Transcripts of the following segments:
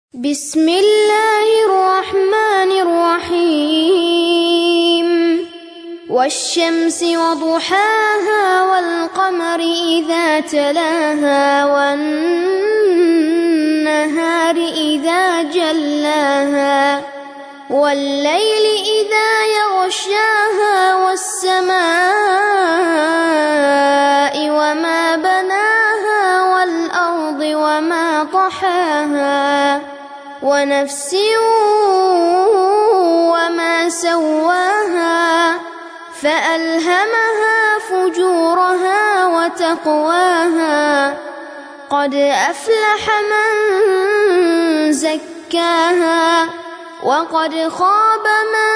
بسم الله الرحمن الرحيم والشمس وضحاها والقمر إذا تلاها والنهار إذا جلاها والليل إذا يغشاها والسماء وما بناها والأرض وما طحاها ونفس وما سواها فألهمها فجورها وتقواها قد أفلح من زكاها وقد خاب من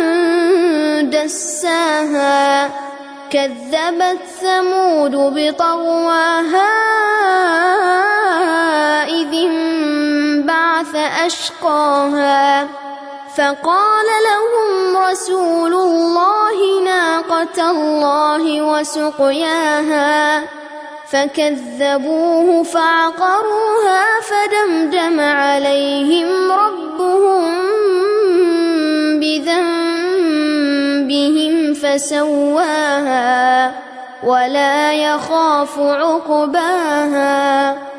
دساها كذبت ثمود بطغواها إذ انبعث أشقاها فقال لهم رسول الله ناقة الله وسقياها فكذبوه فعقروها فدمدم عليهم ربهم بذنبهم فسواها ولا يخاف عقباها.